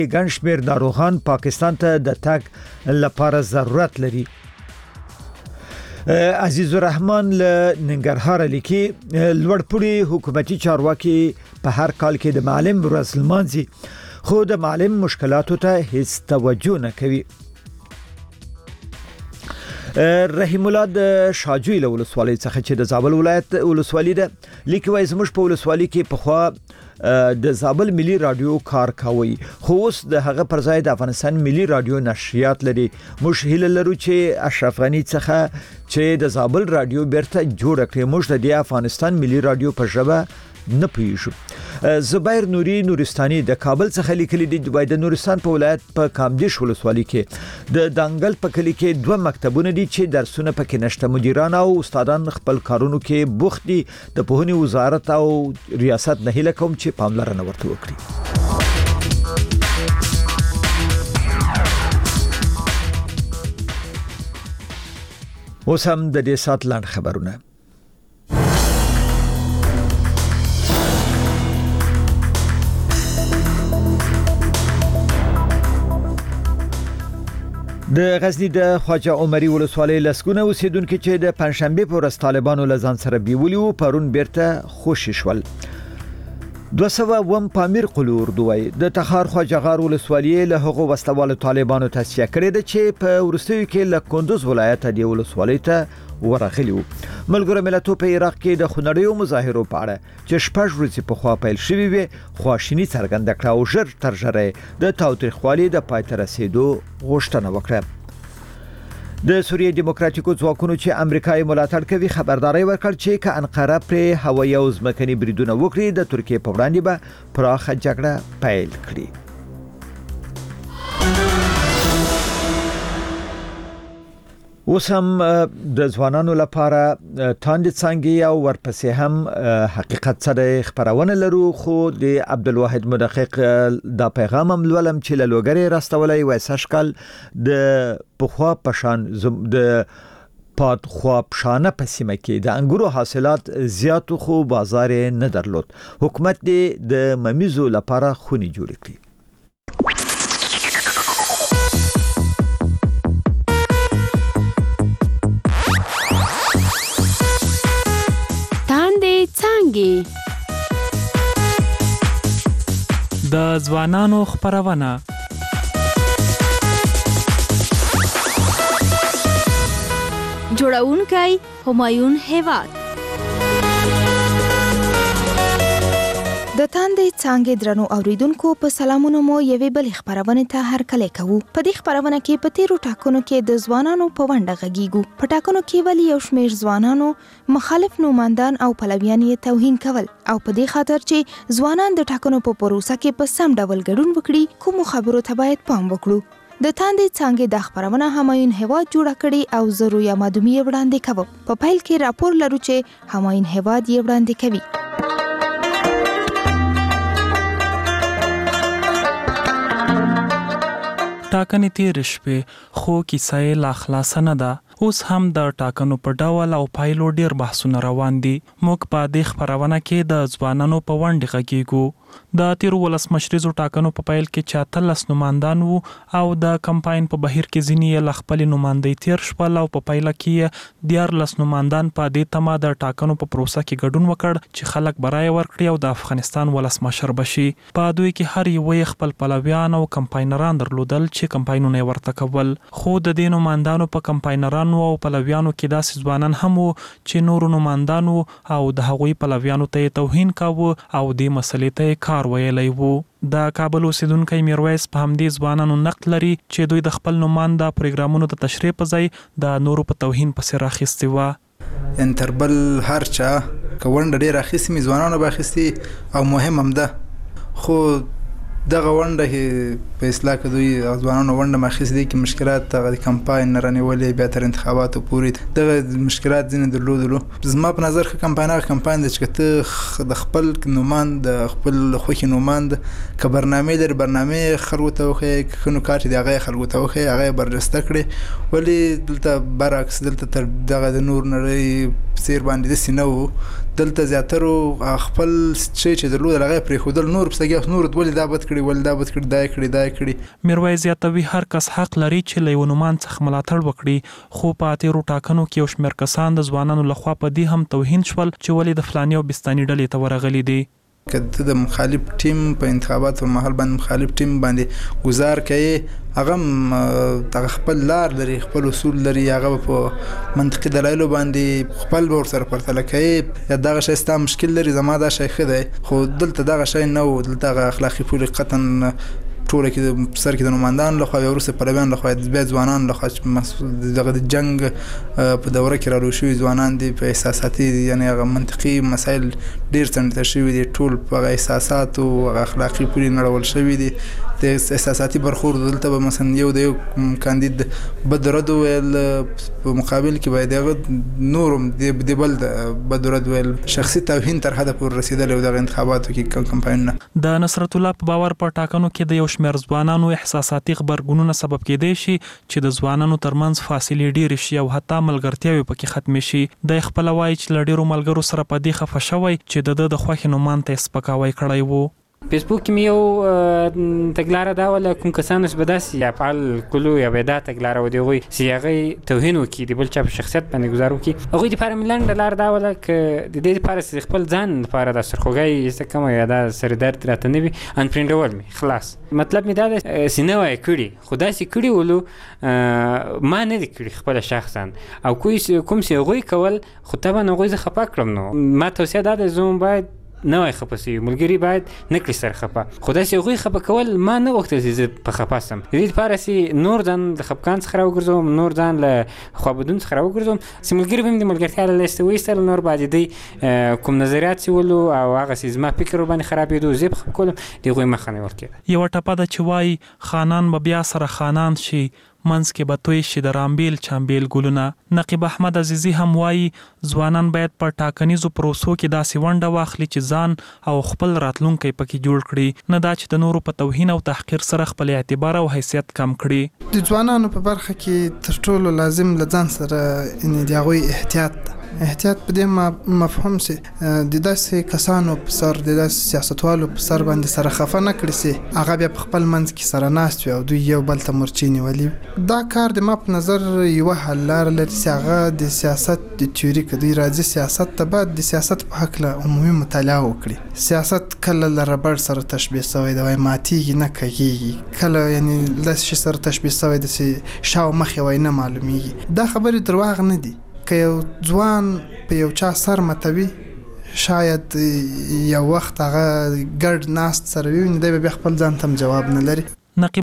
ګڼ شمېر ناروغان پاکستان ته د تګ لپاره ضرورت لري. عزیز الرحمن له ننګرهار لیکي لوړپوړي حکومتي چارواکي په هر کال کې د معلم ورځ لمانځي خو د معلم مشکلاتو ته هیڅ توجه نه کوي. رحیم الله د شاجوی له ولسوالۍ څخه چې د زابل ولایت ولسوالۍ ده لیکي وایي زموږ په ولسوالۍ کې پخوا د زابل ملي رادیو کار کوي خو اوس د هغه پر ځای د افغانستان ملي رادیو نشریات لري. موږ هیله لرو چې اشرف غنی څخه چې د زابل رادیو بیرته جوړ کړي موږ د افغانستان ملي رادیو په ژبه نه پوهیږو. زبیر نوري نورستاني د کابل څخه لیکلي دی د نورستان په ولایت په کامدیش ولسوالۍ کې د دانګل په کلی کې 2 مکتبونه دي چې درسونه پکې نشته. مدیران او استادان خپل کارونو کې بوخت دي. د پوهنې وزارت او ریاست نه هیله کوم چې پاملرنه ورته وکړي. اوس هم د دې سات لاند خبرونه. د غزنی د خواجه عمري ولسوالۍ لسګونه اوسیدونکو چې د پنځشنبه په ورځ طالبانو لزان سره بیولیو پرون بیرته خوشی شول. 200 پامیر قلور دوی د تخار خواجه غار ولسوالۍ له هغو وسلوال طالبانو تصفیه کړې ده چې په ورستیو کې له کندوز ولایت دی ولسوالۍ ته ورغلیو. ملګرو ملتونو په عراق کې د خونړیو مظاهرو په اړه چې شپږ ورځې په خوا پیل شوې وي خواشینی څرګنده کړه او ژر تر ژره د تاوتریخوالي د پای ته رسیدو غوښتنه وکړه. د سوریې دیموکراتیکو ځواکونو چې امریکای ملاتړ کوي خبرداري ورکړ چې که انقره پر هوایي او ځمکني بریدونه وکړي د ترکیه په وړاندې به پراخه جګړه پیل کړي. اوس هم د ځوانانو لپاره تاند څنګه او ورپسې هم حقیقت سره خبرونه لرو خو د عبدالواحد مدقق دا پیغام هم ولم چې له لوګری راستولای وای سشکل د پخوا پشان د پات خو پشانه پسیمه کې د انګورو حاصلات زیات خو بازار نه درلود. حکومت د ممیزو لپاره خونی جوړ کړی. د ځوانانو خبرونه جوړونکی همایون هیواد د تاندې څنګه درنو اوریدونکو په سلامونو مو یوې بل خبرونه ته هر کله کوو. په دې خبرونه کې په تیرو ټاکنو کې د ځوانانو په ونډه غږیږو. په ټاکنو کې ولی یو شمېر ځوانانو مخالف نوماندان او پلویان یې توهین کول او په دې خاطر چې ځوانان د ټاکنو په پروسه کې په سم ډول ګډون وکړي کوم خبرو ته باید پام وکړو. د تاندې څنګه د خبرونه همایون هیواد جوړ کړي او ضروري مادومي وړاندې کوي. په پیل کې راپور لرو چې همایون هیواد یې وړاندې کوي. ټاکنې تیر شپې خو کیسه لا خلاص نه ده. اوس هم د ټاکنو په ډول او پایلو ډیر بحثونه روان دي. موږ په دې خبرونه کې د ځوانانو په وړاندې غږیږو. د تیر ولسمشریزو ټاکنو په پیل کې 43 نوماندان وو او د کمپاین په بهیر کې ځینې ل خپل نوماندۍ تیر شول او په پایله کې 14 نوماندان په دې تمه د ټاکنو په پروسه کې ګډون وکړ چې خلک برای ورکړي او د افغانستان ولسمشر بشي. په دوی کې هر یو خپل پلویان او کمپاینران درلودل چې کمپاینونه ورته کول. خو د دې نوماندانو په کمپاینرانو او پلویانو کې داسې ځوانان هم وو چې نور نوماندانو او د هغوی پلویانو ته توهین کاوه او دې مسلې ته کار ویلی وو. د کابل اوسیدونکو میرویس په همدې ځوانانو نقد لري چې دوی د خپل نومانده پروګرامونو ته تشریح په ځای د نورو په توهین پسې راخیستي و. ان تربل هر چا کونډه ډیر اخیستي می ځوانانو باخیستي او مهم هم ده خو دغه ونډه په اصلاح کې دوی ځوانانو ونډه مخکې دي کې مشکلات د کمپاین نه رانیولې بیا تر انتخاباتو پورې دغه مشکلات ځینې درلودلو. زما په نظر ښه کمپاین د چې ته د خپل نوماند د خپل خوښې نوماند که برنامې لري برنامې خلکو ته وښیې که نکات دي هغه یې خلکو ته وښیې هغه یې برجسته کړې. ولې دلته برعکس دلته تر دغه د نور نړۍ څیر باندې داسې نه وو. دلته زیاترو خپل شی چې درلود هغه پرېښودل، نور پسې نور ولې دا بد کړي ولې دا بد کړي دا کړي. میرویس زیاتوي هر کس حق لري چې له یو نومان څخه ملاتړ وکړي، خو په اتیرو ټاکنو کې یو شمېر کسان د ځوانانو لخوا په دې هم توهین شول چې ولې د فلاني او بستاني ډلې ته ورغلي دي. که ته د مخالف ټیم په انتخاباتو پر مهال باندې مخالف ټیم باندې گزار کوي، هغه خپل لار لري، خپل اصول لري، هغه په منطقي دلایلو باندې خپل ورسره پرتله کوي. یا دغه شی ستا مشکل لري، زما دا شی ښه دی، خو دلته دغه شی نه و. دلته هغه اخلاقي پولې قطعا ټوله کې د سر کې د نمایندانو لخوا یا وروسته پلویانو لخوا بیا ځوانانو لخوا چې دغه د جنګ په دوره کې رالوی شوي ځوانان دي، په احساساتي یعنې هغه منطقي مسایل ډېر څنډته شوي دي، ټول په هغه احساساتو هغه اخلاقي پولې نړول شوي دي. د احساساتي برخورد دلته به مثلا یو د یو کاندید بد رد ویل، په مقابل کې باید هغه نورم د بل بد رد ویل، شخصي توهین تر حده پورې رسېدلی و دغه انتخاباتو کې کمپاینونه. د نصرت الله په باور په ټاکنو کې د یو شمېر ځوانانو احساساتي غبرګونونه سبب کېدای شي چې د ځوانانو ترمنځ فاصلې ډېرې شي او حتی ملګرتیاوې پکې ختمې شي. دی خپله وایي چې له ډېرو ملګرو سره په دې خفه شوی چې د ده د خوښې نومان ته یې سپکاوی کړی و. فیسبوک کې مې یو تګلاره دا وله، کوم کسانو چې به داسې افعال کولو یا به دا تګلاره و د هغوی چې هغوی توهین وکړي، د بل چا په شخصیت باندې ګزار وکړي، هغوی دپاره مې لنډه لار دا وله که د دې دپاره چې خپل ځان لپاره دا سرخوږی ایسته کمه یا دا سردرد راته نه وي، انفرینډول مې خلاص. مطلب مې دا دی چې نه وای کړي، خو داسې کړي ولو ما نه دي کړي خپله شخصا، او کوم چې هغوی کول خو طبعا هغوی زه خفه کړم. نو ما توصیه دا ده زه باید نه وای خفه سي، ملګري باید نه کړي سره خفه، خو داسې هغوی خفه کول ما نه غوښتل چې زه په خفه سم. د دې لپاره چې نور ځان د خفګان څخه راوګرځوم، نور ځان له خوابدون څخه راوګرځوم، چې ملګري به مې د ملګرتیا له لیستې وایستل، نور به د دوی کوم نظریات چې ولو او هغه چې زما فکر ورباندې خرابېدو زه یې په خفه کولم، د هغوی مخه نیول کېده. یوه ټپه ده چې وایي خانان به بیا سره خانان شي، منځ کې به توی شي د رامبیل چامبیل ګلونه. نقیب احمد عزیزي هم وایي ځوانان باید په ټاکنیزو پروسو کې داسې ونډه واخلي چې ځان او خپل راتلونکی پکې جوړ کړي، نه دا چې د نورو په توهین او تحقیر سره خپل اعتبار او حیثیت کم کړي. د ځوانانو په برخه کې تر ټولو لازم له ځان سره د هغوی احتیاط ده. احتیاط په دې مفهوم سي د داسې کسانو په سر، د داسې سیاستوالو په سر باندې سره خفه نه کړي سي هغه بیا په خپل منځ کې سره ناست وي او دوی یو بل ته مورچې نیولي. دا کار د ما په نظر یوه حل لاره لري چې هغه د سیاست د تیوري که دوی راځي سیاست ته باید د سیاست په هکله عمومي مطالعه وکړي. سیاست کله له ربړ سره تشبیه سوی دی، وایي ماتېږي نه کږېږي، کله یعنې داسې شي سره تشبیه سوی دی چې شا او مخ یې وایي نه معلومیږي. دا خبرې درواغ نه دي. که یو ځوان په یو چا سر متوي، شاید یو وخت هغه ګډ ناست سره وي، نو دی به بیا خپل ځان ته هم جواب نه لري.